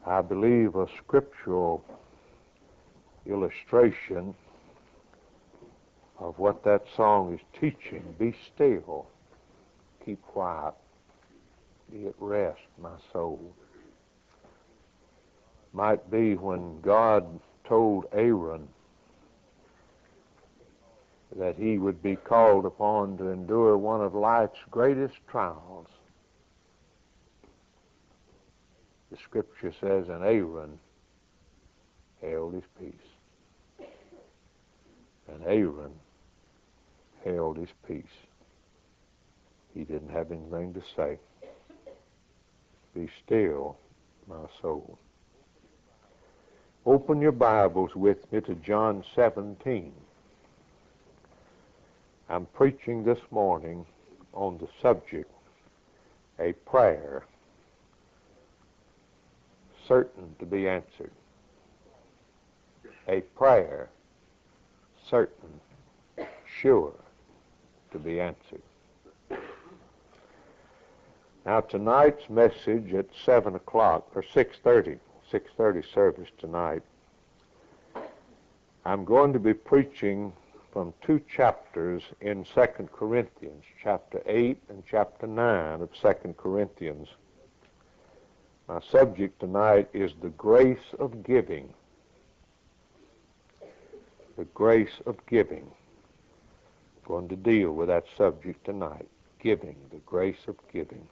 I believe a scriptural illustration of what that song is teaching. Be still, keep quiet, be at rest, my soul. Might be when God told Aaron that he would be called upon to endure one of life's greatest trials. The scripture says, and Aaron held his peace. And Aaron held his peace. He didn't have anything to say. Be still, my soul. Open your Bibles with me to John 17. I'm preaching this morning on the subject, a prayer certain to be answered. A prayer certain, sure to be answered. Now tonight's message at 7 o'clock, or 6:30 service tonight, I'm going to be preaching from two chapters in 2 Corinthians, chapter 8 and chapter 9 of 2 Corinthians. My subject tonight is the grace of giving. The grace of giving. I'm going to deal with that subject tonight. Giving, the grace of giving.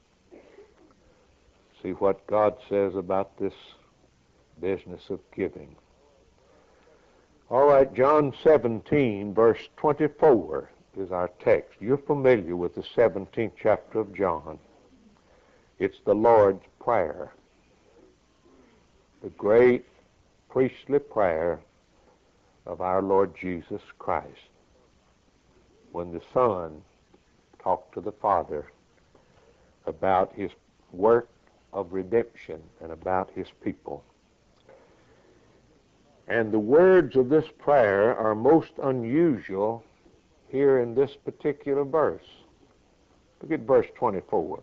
See what God says about this business of giving. All right, John 17, verse 24 is our text. You're familiar with the 17th chapter of John. It's the Lord's Prayer, the great priestly prayer of our Lord Jesus Christ. When the Son talked to the Father about his work of redemption and about his people. And the words of this prayer are most unusual here in this particular verse. Look at verse 24.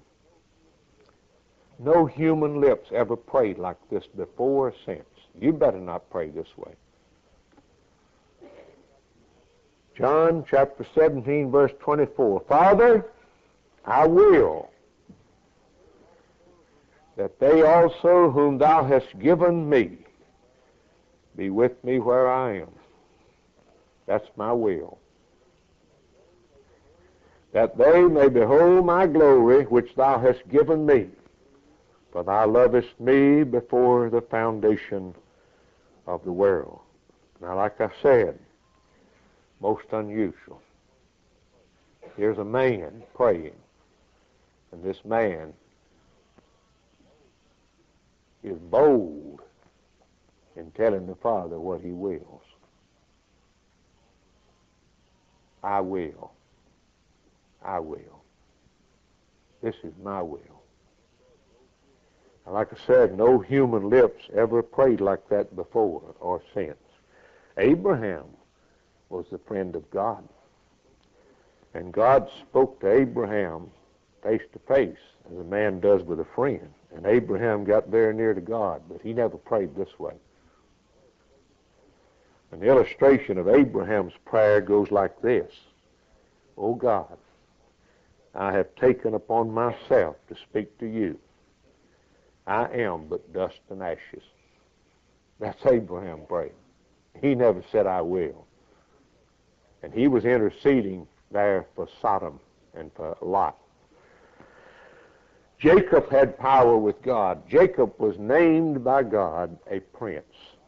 No human lips ever prayed like this before or since. You better not pray this way. John chapter 17, verse 24. Father, I will that they also whom thou hast given me be with me where I am. That's my will. That they may behold my glory which thou hast given me, for thou lovest me before the foundation of the world. Now, like I said, most unusual. Here's a man praying, and this man is bold in telling the Father what he wills. I will. I will. This is my will. Now, like I said, no human lips ever prayed like that before or since. Abraham was the friend of God. And God spoke to Abraham face to face, as a man does with a friend. And Abraham got very near to God, but he never prayed this way. An illustration of Abraham's prayer goes like this. O God, I have taken upon myself to speak to you. I am but dust and ashes. That's Abraham praying. He never said, I will. And he was interceding there for Sodom and for Lot. Jacob had power with God. Jacob was named by God a prince.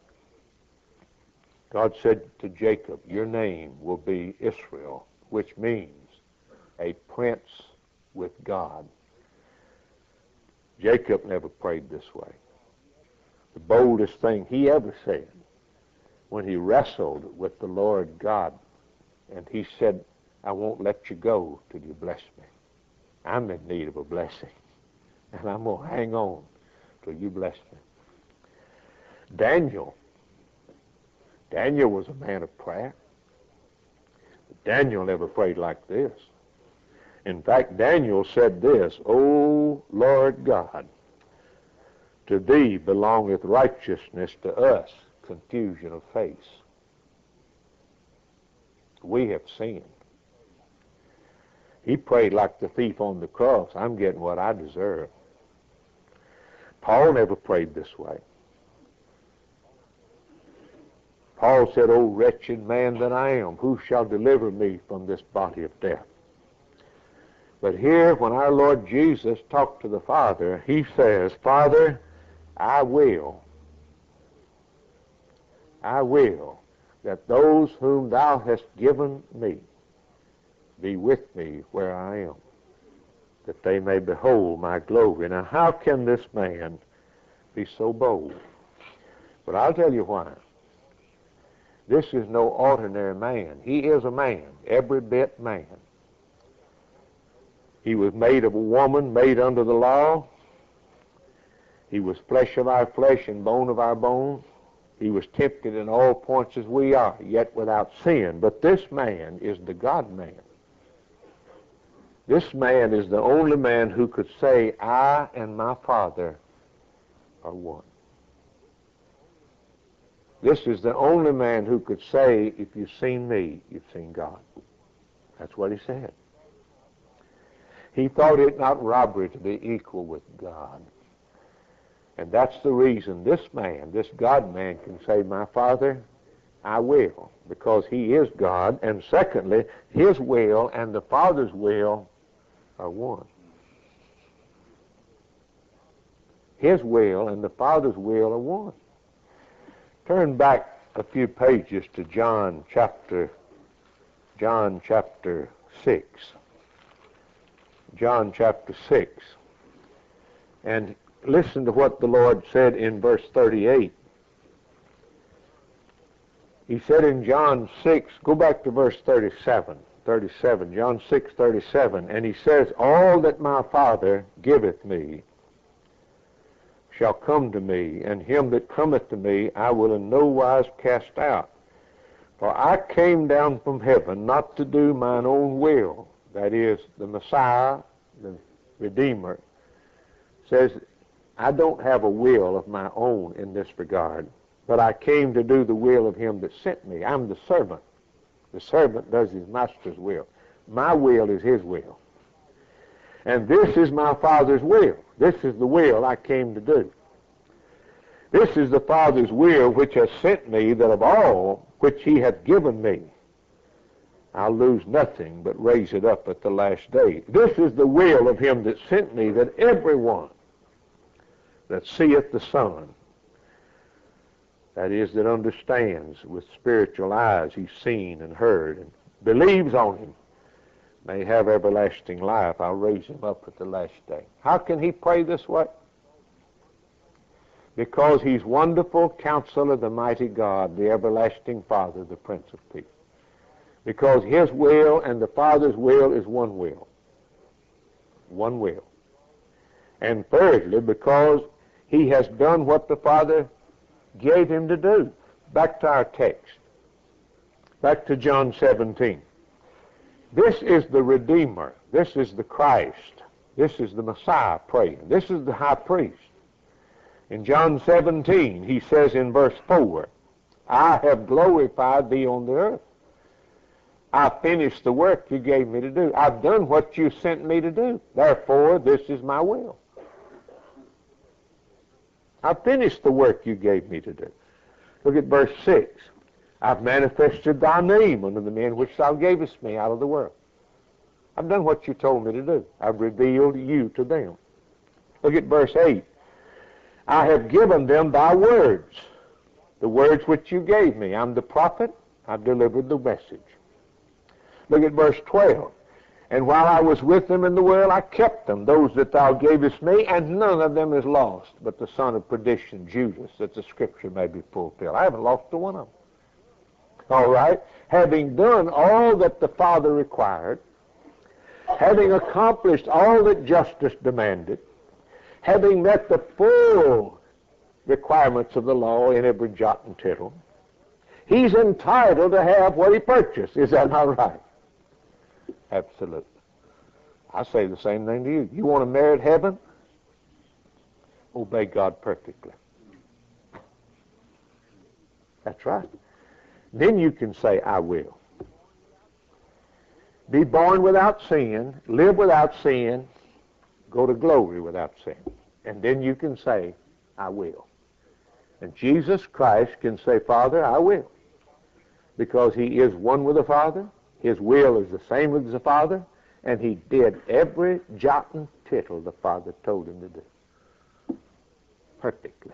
God said to Jacob, your name will be Israel, which means a prince with God. Jacob never prayed this way. The boldest thing he ever said when he wrestled with the Lord God, and he said, I won't let you go till you bless me. I'm in need of a blessing, and I'm going to hang on till you bless me. Daniel was a man of prayer. Daniel never prayed like this. In fact, Daniel said this, O Lord God, To thee belongeth righteousness, to us confusion of face. We have sinned. He prayed like the thief on the cross, I'm getting what I deserve. Paul never prayed this way. Paul said, O wretched man that I am, who shall deliver me from this body of death? But here, when our Lord Jesus talked to the Father, he says, Father, I will that those whom thou hast given me be with me where I am, that they may behold my glory. Now, how can this man be so bold? But I'll tell you why. This is no ordinary man. He is a man, every bit man. He was made of a woman, made under the law. He was flesh of our flesh and bone of our bone. He was tempted in all points as we are, yet without sin. But this man is the God-man. This man is the only man who could say, I and my Father are one. This is the only man who could say, if you've seen me, you've seen God. That's what he said. He thought it not robbery to be equal with God. And that's the reason this man, this God-man, can say, my Father, I will, because he is God. And secondly, his will and the Father's will are one. His will and the Father's will are one. Turn back a few pages to John chapter 6. John chapter 6. And listen to what the Lord said in verse 38. He said in John 6, go back to verse 37, John 6:37, and he says, all that my Father giveth me shall come to me, and him that cometh to me I will in no wise cast out. For I came down from heaven not to do mine own will. That is, the Messiah, the Redeemer, says, I don't have a will of my own in this regard, but I came to do the will of him that sent me. I'm the servant. The servant does his master's will. My will is his will. And this is my Father's will. This is the will I came to do. This is the Father's will which has sent me, that of all which he hath given me, I'll lose nothing, but raise it up at the last day. This is the will of him that sent me, that everyone that seeth the Son, that is, that understands with spiritual eyes he's seen and heard, and believes on him, may have everlasting life. I'll raise him up at the last day. How can he pray this way? Because he's wonderful Counselor, the mighty God, the everlasting Father, the Prince of Peace. Because his will and the Father's will is one will. One will. And thirdly, because he has done what the Father gave him to do. Back to our text. Back to John 17. This is the Redeemer. This is the Christ. This is the Messiah praying. This is the high priest. In John 17, he says in verse 4, I have glorified thee on the earth. I finished the work you gave me to do. I've done what you sent me to do. Therefore, this is my will. I finished the work you gave me to do. Look at verse 6. I've manifested thy name unto the men which thou gavest me out of the world. I've done what you told me to do. I've revealed you to them. Look at verse 8. I have given them thy words, the words which you gave me. I'm the prophet. I've delivered the message. Look at verse 12. And while I was with them in the world, I kept them, those that thou gavest me, and none of them is lost, but the son of perdition, Judas, that the scripture may be fulfilled. I haven't lost one of them. All right? Having done all that the Father required, having accomplished all that justice demanded, having met the full requirements of the law in every jot and tittle, he's entitled to have what he purchased. Is that not right? Absolutely. I say the same thing to you. You want to merit heaven? obey God perfectly. That's right. Then you can say, I will. Be born without sin, live without sin, go to glory without sin. And then you can say, I will. And Jesus Christ can say, Father, I will. Because he is one with the Father. His will is the same as the Father. And he did every jot and tittle the Father told him to do. Perfectly.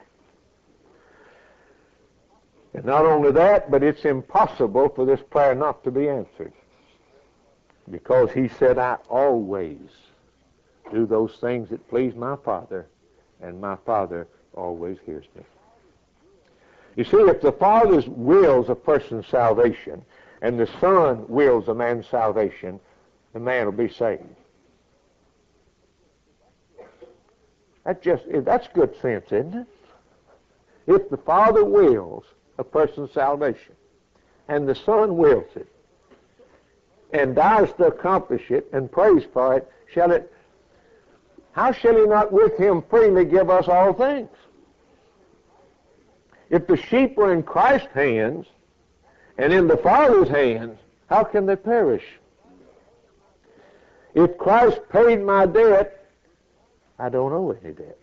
And not only that, but it's impossible for this prayer not to be answered. Because he said, I always do those things that please my Father, and my Father always hears me. You see, if the Father wills a person's salvation, and the Son wills a man's salvation, the man will be saved. That's good sense, isn't it? If the Father wills a person's salvation, and the Son wills it, and dies to accomplish it, and prays for it, how shall he not with him freely give us all things? If the sheep were in Christ's hands, and in the Father's hands, how can they perish? If Christ paid my debt, I don't owe any debt.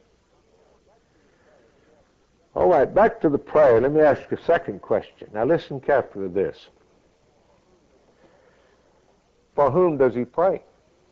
All right, back to the prayer. Let me ask a second question. Now listen carefully to this. For whom does he pray?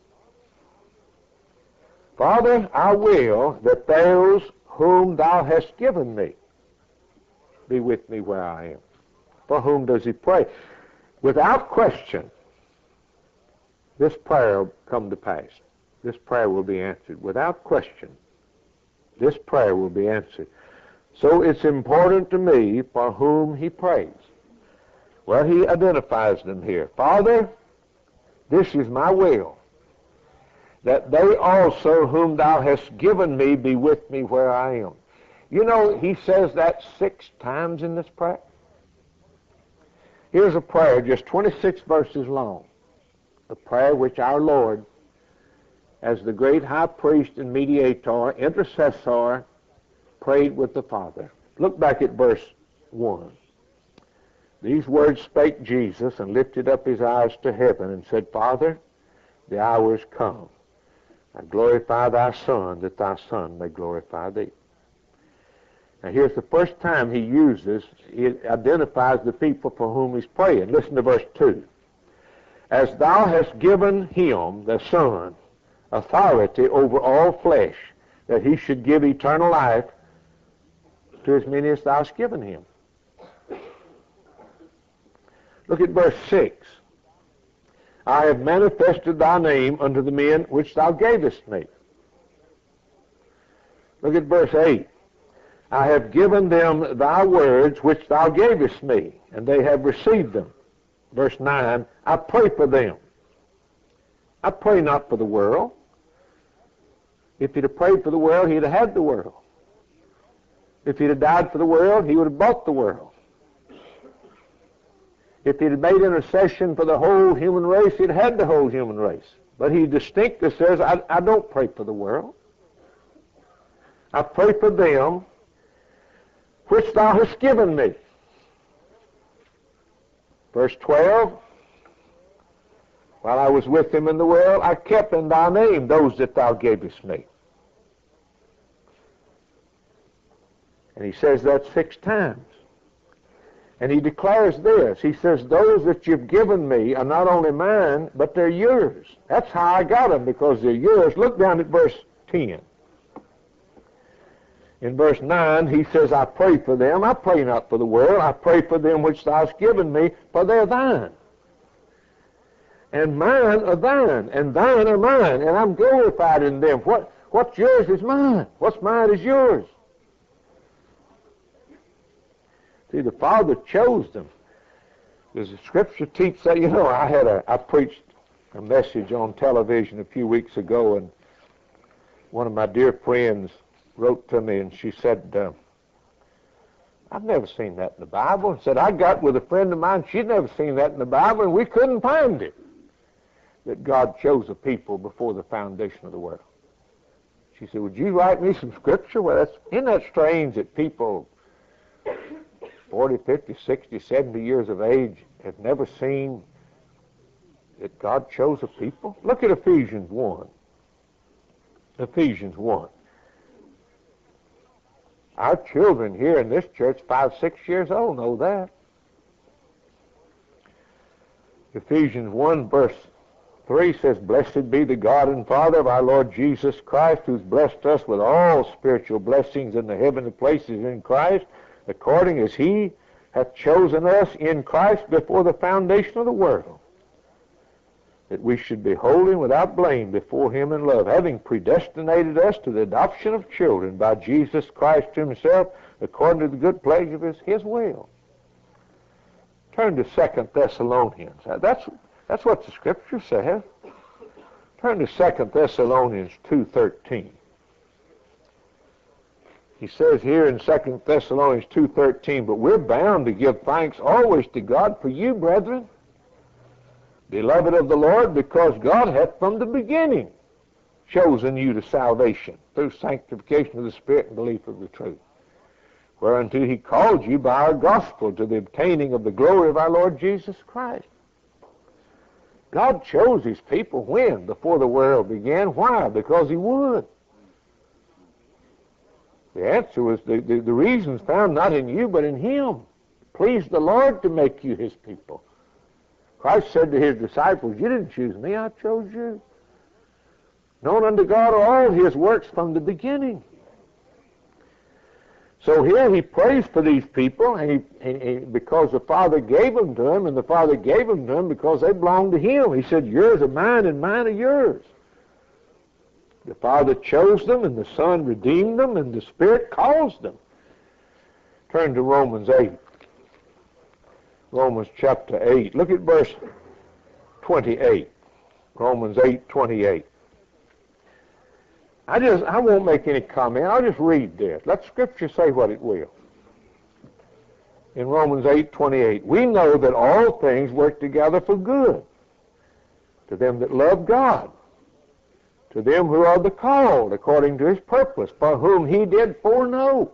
Father, I will that those whom thou hast given me be with me where I am. For whom does he pray? Without question, this prayer will come to pass. This prayer will be answered. Without question, this prayer will be answered. So it's important to me for whom he prays. Well, he identifies them here. Father, this is my will, that they also whom thou hast given me be with me where I am. You know, he says that 6 times in this prayer. Here's a prayer just 26 verses long, a prayer which our Lord, as the great high priest and mediator, intercessor, prayed with the Father. Look back at verse 1. These words spake Jesus, and lifted up his eyes to heaven, and said, Father, the hour is come. I glorify thy Son, that thy Son may glorify thee. Now here's the first time he identifies the people for whom he's praying. Listen to verse 2. As thou hast given him, the Son, authority over all flesh, that he should give eternal life to as many as thou hast given him. Look at verse 6. I have manifested thy name unto the men which thou gavest me. Look at verse 8. I have given them thy words which thou gavest me, and they have received them. Verse 9, I pray for them. I pray not for the world. If he'd have prayed for the world, he'd have had the world. If he'd have died for the world, he would have bought the world. If he'd have made intercession for the whole human race, he'd have had the whole human race. But he distinctly says, I don't pray for the world. I pray for them which thou hast given me. Verse 12, while I was with him in the world, I kept in thy name those that thou gavest me. And he says that 6 times. And he declares this. He says, those that you've given me are not only mine, but they're yours. That's how I got them, because they're yours. Look down at verse 10. In verse 9, he says, I pray for them. I pray not for the world. I pray for them which thou hast given me, for they're thine. And mine are thine, and thine are mine, and I'm glorified in them. What's yours is mine. What's mine is yours. See, the Father chose them. Does the Scripture teach that? You know, I preached a message on television a few weeks ago, and one of my dear friends wrote to me, and she said, I've never seen that in the Bible. And said, I got with a friend of mine, she'd never seen that in the Bible, and we couldn't find it, that God chose a people before the foundation of the world. She said, would you write me some scripture? Well, isn't that strange that people 40, 50, 60, 70 years of age have never seen that God chose a people? Look at Ephesians 1. Ephesians 1. Our children here in this church, 5, 6 years old, know that. Ephesians 1 verse 3 says, blessed be the God and Father of our Lord Jesus Christ, who's blessed us with all spiritual blessings in the heavenly places in Christ, according as he hath chosen us in Christ before the foundation of the world, that we should be holy and without blame before him in love, having predestinated us to the adoption of children by Jesus Christ himself, according to the good pleasure of his will. Turn to 2 Thessalonians. That's what the Scripture says. Turn to 2 Thessalonians 2:13. He says here in 2 Thessalonians 2:13, but we're bound to give thanks always to God for you, brethren, beloved of the Lord, because God hath from the beginning chosen you to salvation through sanctification of the Spirit and belief of the truth, whereunto he called you by our gospel to the obtaining of the glory of our Lord Jesus Christ. God chose his people when? Before the world began. Why? Because he would. The answer was the reasons found not in you but in him. It pleased the Lord to make you his people. Christ said to his disciples, you didn't choose me, I chose you. Known unto God are all his works from the beginning. So here he prays for these people, and because the Father gave them to him, and the Father gave them to him because they belonged to him. He said, yours are mine, and mine are yours. The Father chose them, and the Son redeemed them, and the Spirit calls them. Turn to Romans 8. Romans chapter 8. Look at verse 28. Romans 8:28. I won't make any comment. I'll just read this. Let Scripture say what it will. In Romans 8:28, we know that all things work together for good to them that love God, to them who are the called according to his purpose, for whom he did foreknow.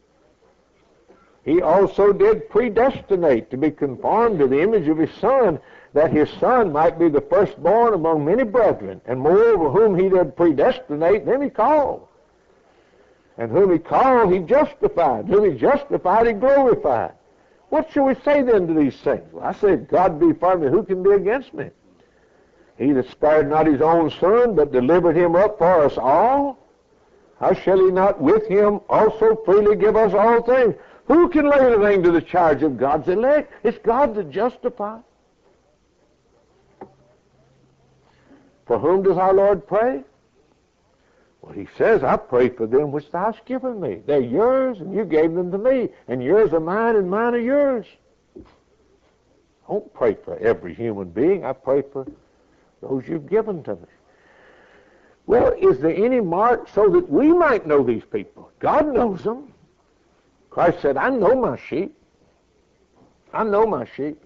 He also did predestinate to be conformed to the image of his Son, that his Son might be the firstborn among many brethren. And moreover, whom he did predestinate, them he called. And whom he called, he justified. Whom he justified, he glorified. What shall we say then to these things? Well, I say, if God be for me, who can be against me? He that spared not his own Son, but delivered him up for us all, how shall he not with him also freely give us all things? Who can lay anything to the charge of God's elect? It's God that justifies. For whom does our Lord pray? Well, he says, I pray for them which thou hast given me. They're yours, and you gave them to me. And yours are mine, and mine are yours. I don't pray for every human being. I pray for those you've given to me. Well, is there any mark so that we might know these people? God knows them. Christ said, I know my sheep. I know my sheep.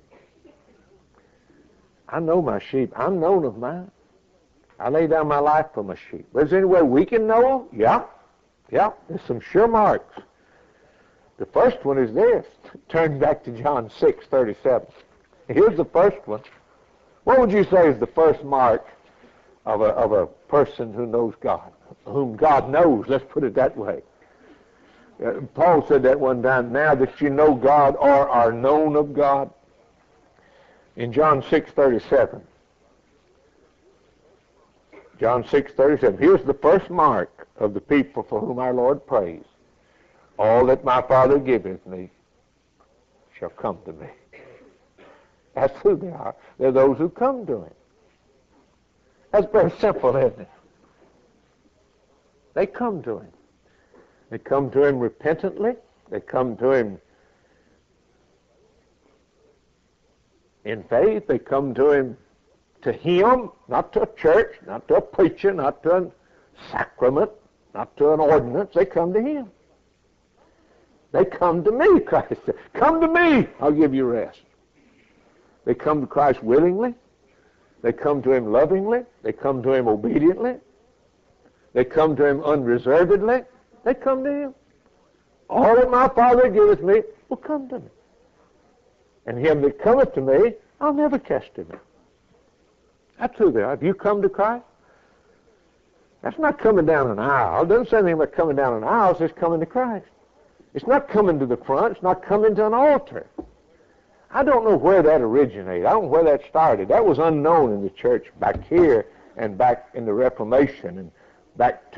I know my sheep. I'm known of mine. I lay down my life for my sheep. But is there any way we can know them? Yeah. Yeah. There's some sure marks. The first one is this. Turn back to John 6:37. Here's the first one. What would you say is the first mark of a person who knows God, whom God knows? Let's put it that way. Paul said that one time, now that you know God or are known of God. In John 6:37. John 6:37. Here's the first mark of the people for whom our Lord prays. All that my Father giveth me shall come to me. That's who they are. They're those who come to him. That's very simple, isn't it? They come to him. They come to him repentantly. They come to him in faith. They come to him, not to a church, not to a preacher, not to a sacrament, not to an ordinance. They come to him. They come to me, Christ said. Come to me, I'll give you rest. They come to Christ willingly. They come to him lovingly. They come to him obediently. They come to him unreservedly. They come to him. All that my Father giveth me will come to me. And him that cometh to me, I'll never cast him out. That's who they are. Have you come to Christ? That's not coming down an aisle. It doesn't say anything about coming down an aisle. It's just coming to Christ. It's not coming to the front. It's not coming to an altar. I don't know where that originated. I don't know where that started. That was unknown in the church back here and back in the Reformation and back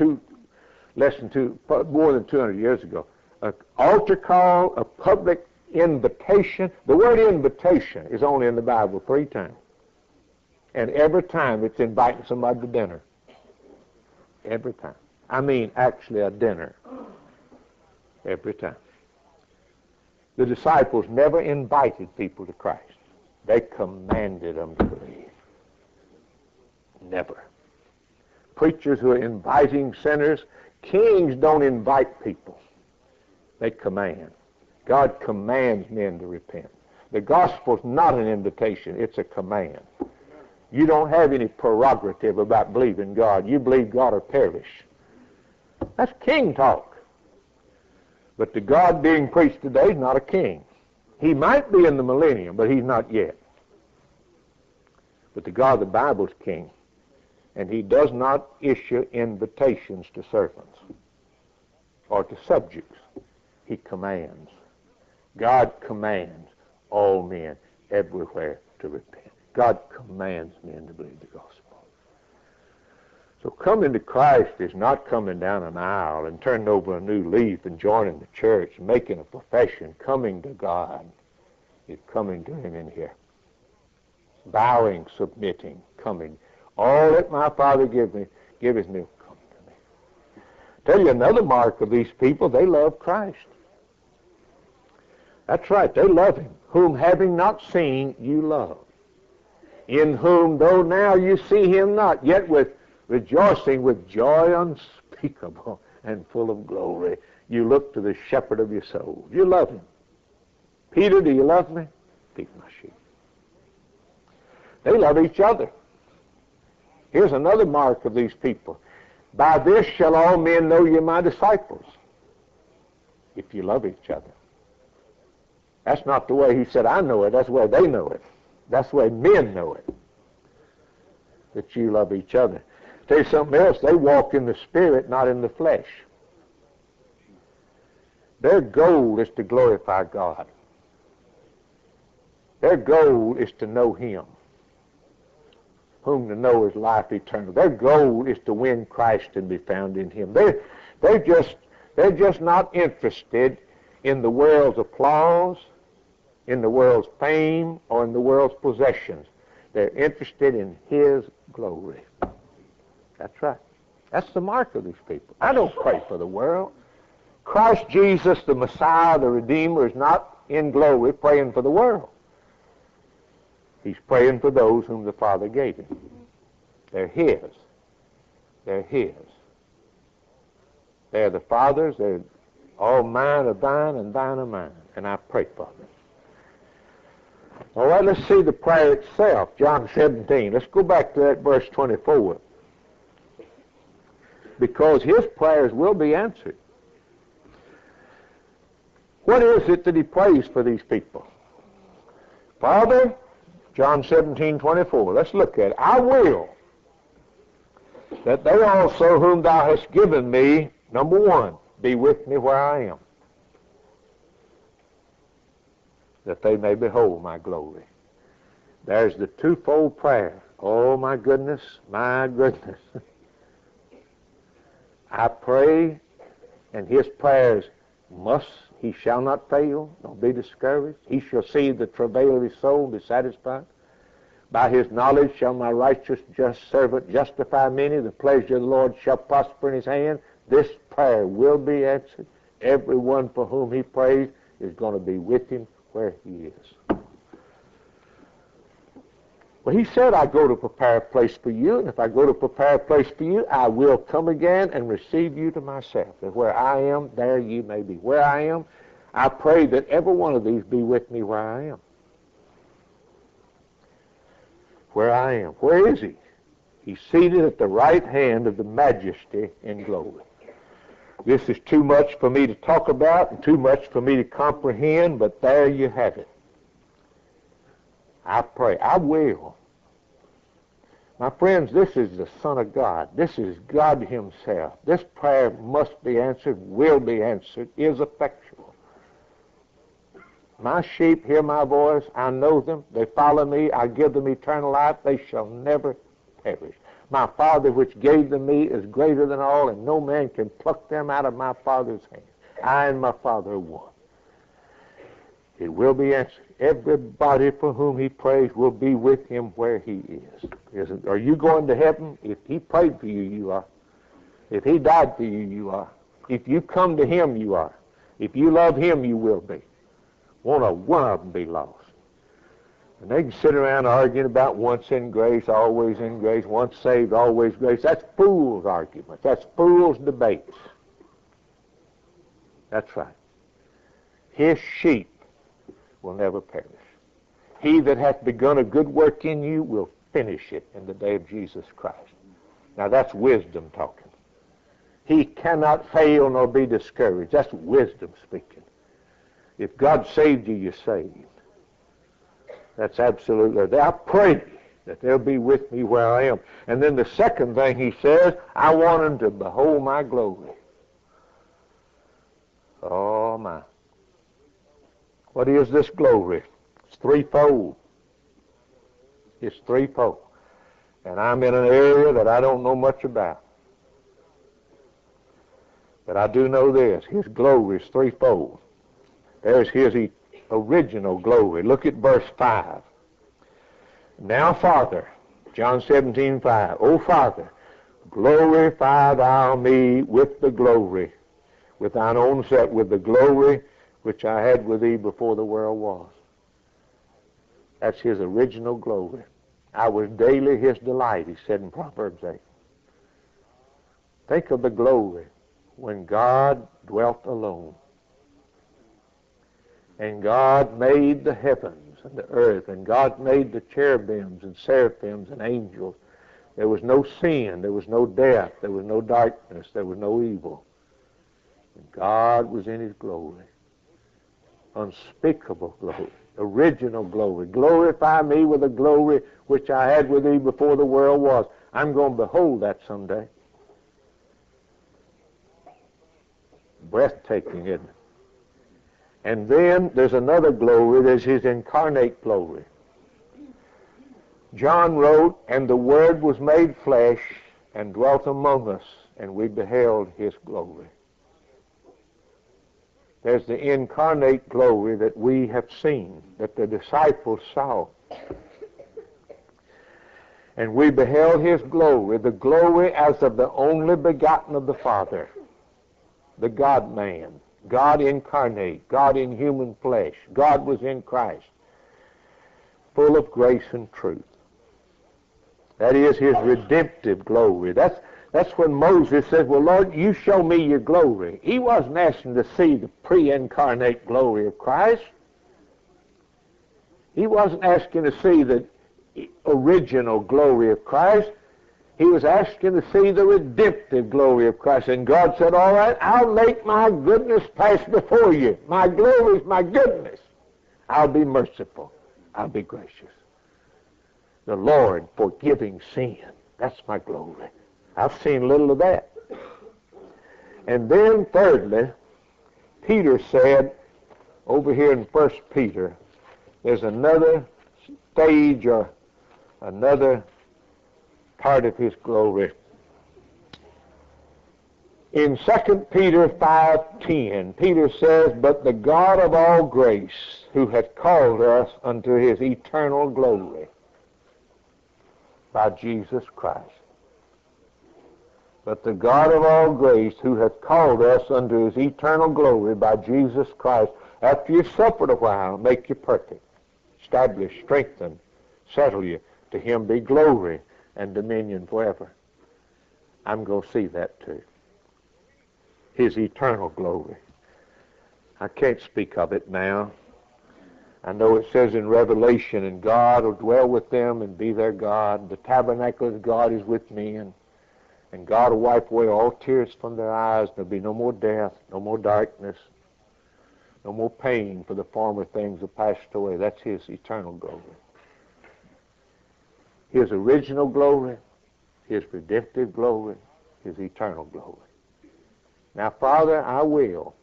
more than 200 years ago. An altar call, a public invitation. The word invitation is only in the Bible 3 times. And every time it's inviting somebody to dinner. Every time. I mean actually a dinner. Every time. The disciples never invited people to Christ. They commanded them to believe. Never. Preachers who are inviting sinners, kings don't invite people. They command. God commands men to repent. The gospel's not an invitation, it's a command. You don't have any prerogative about believing God. You believe God or perish. That's king talk. But the God being preached today is not a king. He might be in the millennium, but he's not yet. But the God of the Bible is king. And he does not issue invitations to servants or to subjects. He commands. God commands all men everywhere to repent. God commands men to believe the gospel. So coming to Christ is not coming down an aisle and turning over a new leaf and joining the church, making a profession. Coming to God is coming to him in here. Bowing, submitting, coming. All that my Father giveth me will come to me. Tell you another mark of these people, they love Christ. That's right, they love him, whom having not seen, you love. In whom, though now you see him not, yet with rejoicing with joy unspeakable and full of glory, you look to the shepherd of your soul. You love him. Peter, do you love me? Feed my sheep. They love each other. Here's another mark of these people. By this shall all men know you my disciples, if you love each other. That's not the way he said, I know it. That's the way they know it. That's the way men know it, that you love each other. Tell you something else, they walk in the Spirit, not in the flesh. Their goal is to glorify God. Their goal is to know him, whom to know is life eternal. Their goal is to win Christ and be found in him. They're just not interested in the world's applause, in the world's fame, or in the world's possessions. They're interested in his glory. That's right. That's the mark of these people. I don't pray for the world. Christ Jesus, the Messiah, the Redeemer, is not in glory praying for the world. He's praying for those whom the Father gave him. They're his. They're his. They're the Father's. They're all mine are thine and thine are mine. And I pray for them. All right, let's see the prayer itself. John 17. Let's go back to that verse 24. Because his prayers will be answered. What is it that he prays for these people? Father, John 17:24. Let's look at it. I will that they also whom thou hast given me, number one, be with me where I am, that they may behold my glory. There's the twofold prayer. Oh, my goodness, my goodness. I pray, and his prayers he shall not fail, nor be discouraged. He shall see the travail of his soul and be satisfied. By his knowledge shall my righteous just servant justify many. The pleasure of the Lord shall prosper in his hand. This prayer will be answered. Everyone for whom he prays is going to be with him where he is. Well, he said, I go to prepare a place for you, and if I go to prepare a place for you, I will come again and receive you to myself. And where I am, there you may be. Where I am, I pray that every one of these be with me where I am. Where I am. Where is he? He's seated at the right hand of the majesty in glory. This is too much for me to talk about and too much for me to comprehend, but there you have it. I pray. I will. My friends, this is the Son of God. This is God himself. This prayer must be answered, will be answered, is effectual. My sheep hear my voice. I know them. They follow me. I give them eternal life. They shall never perish. My Father which gave them me is greater than all, and no man can pluck them out of my Father's hand. I and my Father are one. It will be answered. Everybody for whom he prays will be with him where he is. Are you going to heaven? If he prayed for you, you are. If he died for you, you are. If you come to him, you are. If you love him, you will be. Won't one of them be lost? And they can sit around arguing about once in grace, always in grace, once saved, always grace. That's fool's arguments. That's fool's debates. That's right. His sheep will never perish. He that hath begun a good work in you will finish it in the day of Jesus Christ. Now that's wisdom talking. He cannot fail nor be discouraged. That's wisdom speaking. If God saved you, you're saved. That's absolutely. I pray that they'll be with me where I am. And then the second thing he says, I want them to behold my glory. Oh, my. What is this glory? It's threefold. It's threefold. And I'm in an area that I don't know much about. But I do know this. His glory is threefold. There's his original glory. Look at verse 5. Now, Father, John 17:5. O Father, glorify thou me with the glory, with thine own self, with the glory which I had with thee before the world was. That's his original glory. I was daily his delight, he said in Proverbs 8. Think of the glory when God dwelt alone. And God made the heavens and the earth, and God made the cherubims and seraphims and angels. There was no sin, there was no death, there was no darkness, there was no evil. And God was in his glory. Unspeakable glory, original glory. Glorify me with the glory which I had with thee before the world was. I'm going to behold that someday. Breathtaking, isn't it? And then there's another glory. There's his incarnate glory. John wrote, and the Word was made flesh and dwelt among us, and we beheld his glory. There's the incarnate glory that we have seen, that the disciples saw. And we beheld his glory, the glory as of the only begotten of the Father, the God-man, God incarnate, God in human flesh. God was in Christ, full of grace and truth. That is his redemptive glory. That's when Moses said, well, Lord, you show me your glory. He wasn't asking to see the pre-incarnate glory of Christ. He wasn't asking to see the original glory of Christ. He was asking to see the redemptive glory of Christ. And God said, all right, I'll make my goodness pass before you. My glory is my goodness. I'll be merciful. I'll be gracious. The Lord forgiving sin. That's my glory. I've seen little of that. And then thirdly, Peter said, over here in 1 Peter, there's another stage or another part of his glory. In 2 Peter 5:10, Peter says, but the God of all grace, who hath called us unto his eternal glory by Jesus Christ. But the God of all grace, who hath called us unto his eternal glory by Jesus Christ, after you've suffered a while, make you perfect, establish, strengthen, settle you. To him be glory and dominion forever. I'm going to see that too. His eternal glory. I can't speak of it now, I know it says in Revelation, and God will dwell with them and be their God. The tabernacle of God is with me, and God will wipe away all tears from their eyes. There'll be no more death, no more darkness, no more pain, for the former things have passed away. That's His eternal glory. His original glory, His redemptive glory, His eternal glory. Now, Father, I will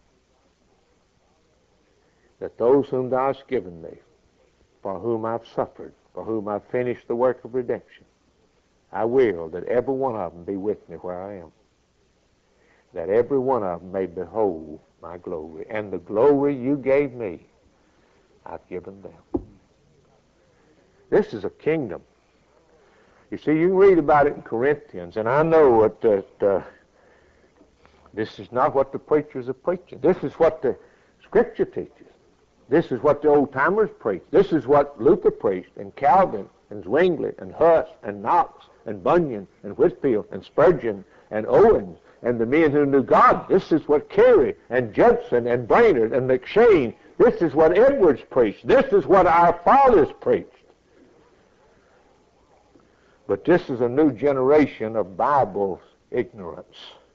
that those whom Thou hast given me, for whom I've suffered, for whom I've finished the work of redemption, I will that every one of them be with me where I am, that every one of them may behold my glory. And the glory You gave me, I've given them. This is a kingdom. You see, you can read about it in Corinthians, and I know that this is not what the preachers are preaching. This is what the Scripture teaches. This is what the old-timers preached. This is what Luther preached, and Calvin, and Zwingli, and Huss, and Knox, and Bunyan, and Whitfield, and Spurgeon, and Owens, and the men who knew God. This is what Carey, and Judson, and Brainerd, and McShane, this is what Edwards preached. This is what our fathers preached. But this is a new generation of Bible ignorance.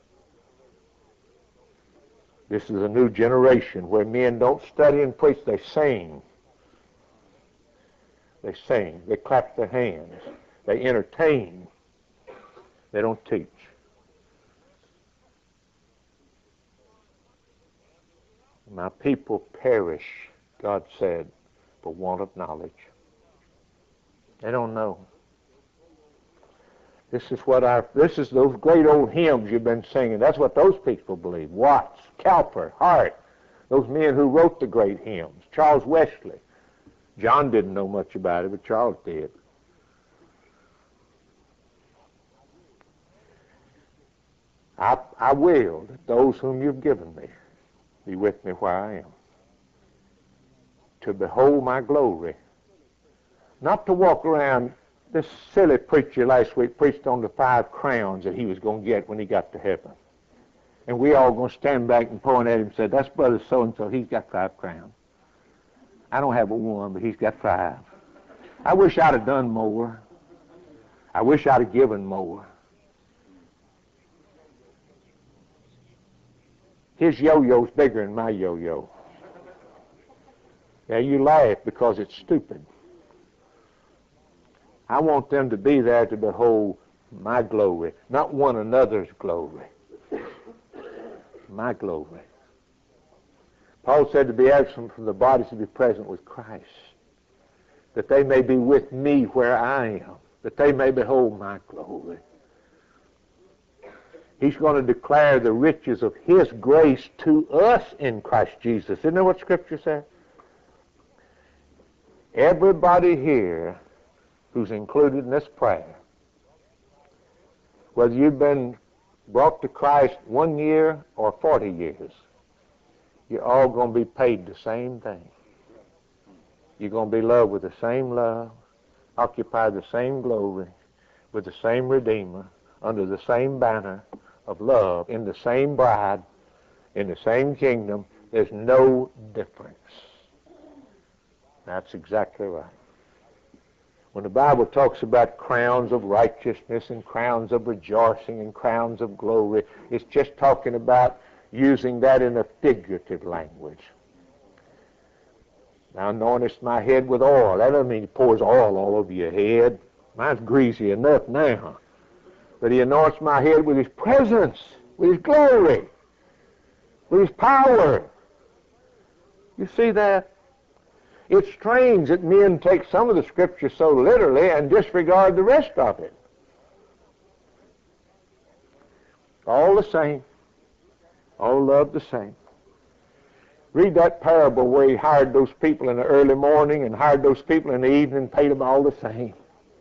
This is a new generation where men don't study and preach, they sing. They sing, they clap their hands, they entertain, they don't teach. My people perish, God said, for want of knowledge. They don't know. This is those great old hymns you've been singing. That's what those people believe. Watts, Cowper, Hart, those men who wrote the great hymns. Charles Wesley. John didn't know much about it, but Charles did. I will that those whom You've given me be with me where I am, to behold my glory, not to walk around. This silly preacher last week preached on the 5 crowns that he was going to get when he got to heaven. And we all going to stand back and point at him and say, that's brother so-and-so, he's got 5 crowns. I don't have but one, but he's got 5. I wish I'd have done more. I wish I'd have given more. His yo-yo's bigger than my yo-yo. Now you laugh because it's stupid. I want them to be there to behold my glory, not one another's glory. My glory. Paul said to be absent from the body to be present with Christ, that they may be with me where I am, that they may behold my glory. He's going to declare the riches of His grace to us in Christ Jesus. Isn't that what Scripture says? Everybody here who's included in this prayer, whether you've been brought to Christ 1 year or 40 years, you're all going to be paid the same thing. You're going to be loved with the same love, occupy the same glory, with the same Redeemer, under the same banner of love, in the same bride, in the same kingdom. There's no difference. That's exactly right. When the Bible talks about crowns of righteousness and crowns of rejoicing and crowns of glory, it's just talking about using that in a figurative language. Thou anointest my head with oil. That doesn't mean He pours oil all over your head. Mine's greasy enough now. But He anoints my head with His presence, with His glory, with His power. You see that? It's strange that men take some of the Scripture so literally and disregard the rest of it. All the same. All love the same. Read that parable where He hired those people in the early morning and hired those people in the evening and paid them all the same.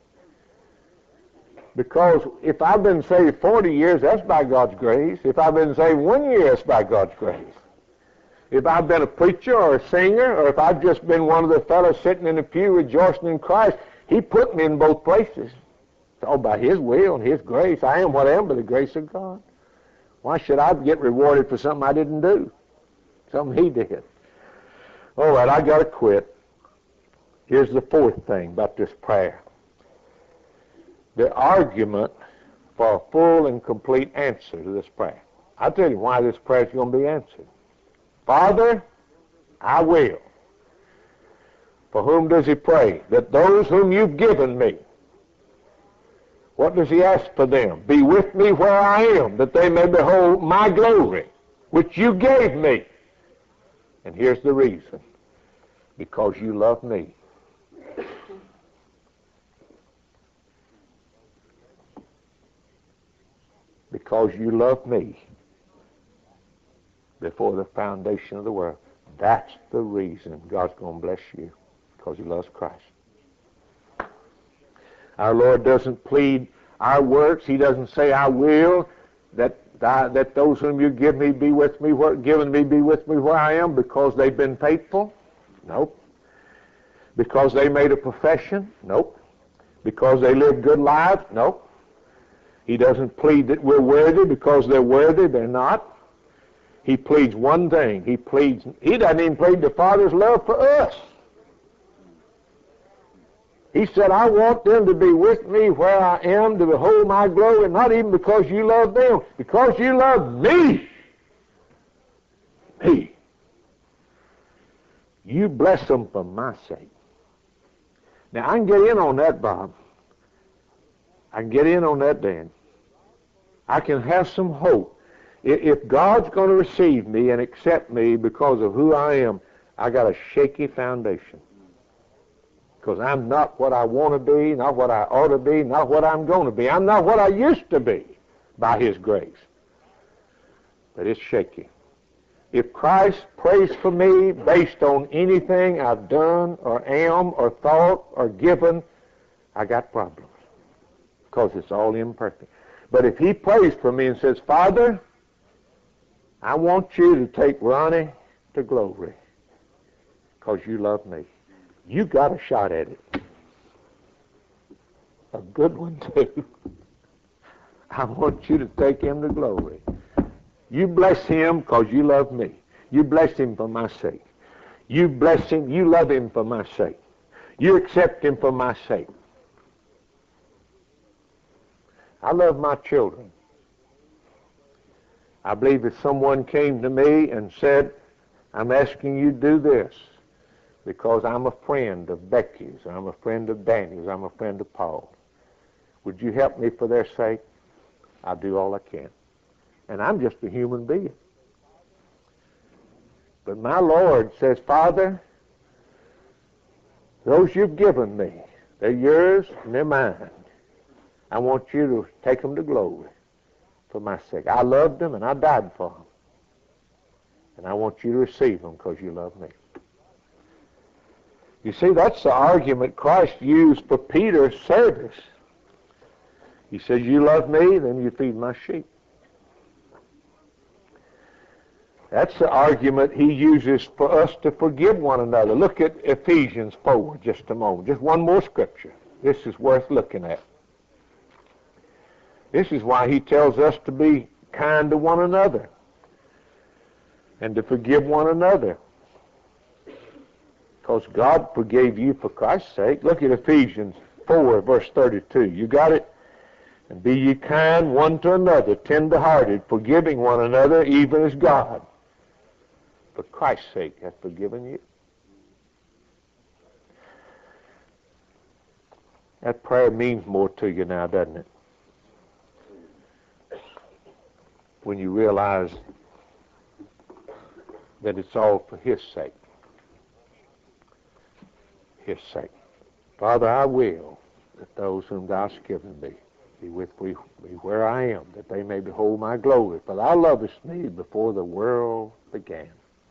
Because if I've been saved 40 years, that's by God's grace. If I've been saved 1 year, it's by God's grace. If I've been a preacher or a singer, or if I've just been one of the fellows sitting in the pew rejoicing in Christ, He put me in both places. It's all by His will and His grace. I am what I am by the grace of God. Why should I get rewarded for something I didn't do? Something He did. All right, I got to quit. Here's the fourth thing about this prayer. The argument for a full and complete answer to this prayer. I'll tell you why this prayer is going to be answered. Father, I will. For whom does he pray? That those whom you've given me. What does he ask for them? Be with me where I am, that they may behold my glory, which you gave me. And here's the reason. Because you love me. Because you love me before the foundation of the world. That's the reason God's going to bless you, because he loves Christ. Our Lord doesn't plead our works. He doesn't say, I will, that those whom you give me be with me, given me be with me where I am, because they've been faithful. Nope. Because they made a profession? Nope. Because they lived good lives? Nope. He doesn't plead that we're worthy because they're worthy. They're not. He pleads one thing. He doesn't even plead the Father's love for us. He said, I want them to be with me where I am to behold my glory, not even because you love them, because you love me. Me. You bless them for my sake. Now, I can get in on that, Bob. I can get in on that, Dan. I can have some hope. If God's going to receive me and accept me because of who I am, I got a shaky foundation. Because I'm not what I want to be, not what I ought to be, not what I'm going to be. I'm not what I used to be by his grace. But it's shaky. If Christ prays for me based on anything I've done or am or thought or given, I got problems. Because it's all imperfect. But if he prays for me and says, Father, I want you to take Ronnie to glory because you love me. You got a shot at it. A good one, too. I want you to take him to glory. You bless him because you love me. You bless him for my sake. You bless him, you love him for my sake. You accept him for my sake. I love my children. I believe if someone came to me and said, I'm asking you to do this because I'm a friend of Becky's, or I'm a friend of Danny's, or I'm a friend of Paul's, would you help me for their sake? I'll do all I can. And I'm just a human being. But my Lord says, Father, those you've given me, they're yours and they're mine. I want you to take them to glory for my sake. I loved them and I died for them. And I want you to receive them because you love me. You see, that's the argument Christ used for Peter's service. He says, you love me, then you feed my sheep. That's the argument he uses for us to forgive one another. Look at Ephesians 4 just a moment. Just one more scripture. This is worth looking at. This is why he tells us to be kind to one another and to forgive one another. Because God forgave you for Christ's sake. Look at Ephesians 4, verse 32. You got it? And be ye kind one to another, tender-hearted, forgiving one another, even as God, for Christ's sake, hath forgiven you. That prayer means more to you now, doesn't it? When you realize that it's all for his sake. His sake. Father, I will that those whom thou hast given me be with me where I am, that they may behold my glory. For thou lovest me before the world began.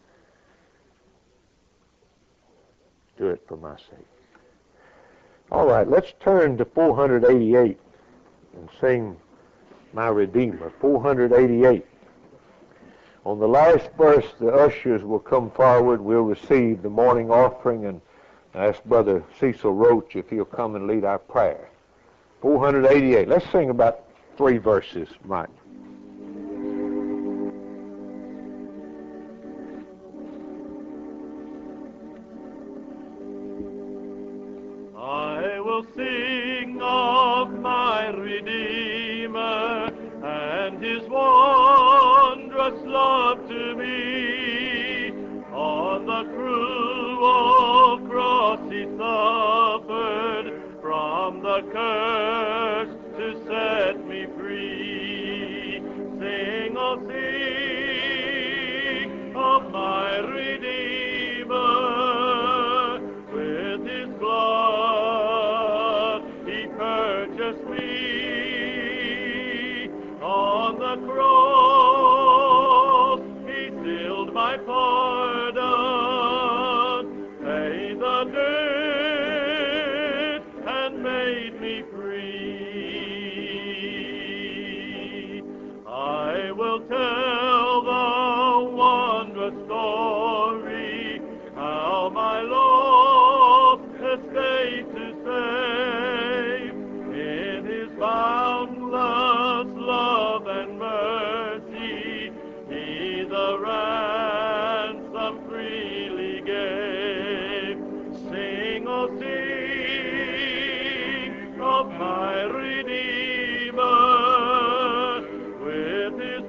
Do it for my sake. All right, let's turn to 488 and sing My Redeemer. 488. On the last verse, the ushers will come forward. We'll receive the morning offering, and ask Brother Cecil Roach if he'll come and lead our prayer. 488. Let's sing about 3 verses, Mike. will sing of my Redeemer and his wondrous love to me. On the cruel cross he suffered from the curse to set me free. Sing, oh sing of my Redeemer. With his blood he purchased me. On the cross he sealed my pardon, paid the debt, and made me free. I will tell the wondrous story, how my lost estate to save. In his boundless love and mercy, he the ransom freely gave. Sing, oh sing of my Redeemer. With his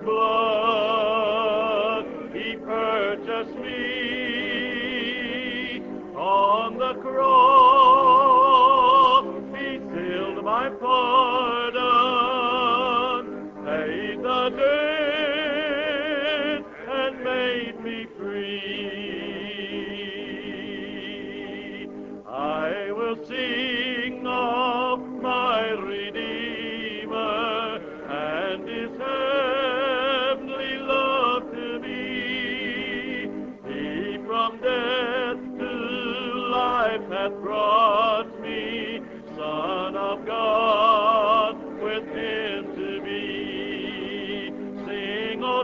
blood he purchased me. On the cross he sealed my pardon, paid the debt, and made me free. I will sing of my Redeemer and his heavenly love to me. He from death to life hath brought me, Son of God, with him to be. Sing, oh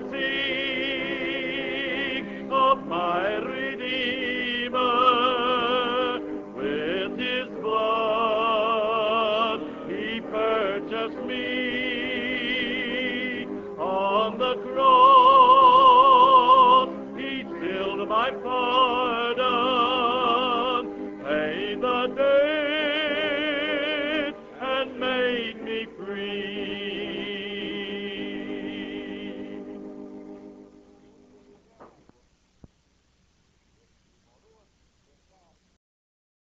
sing of my Redeemer. With his blood he purchased me. On the cross he sealed my pardon,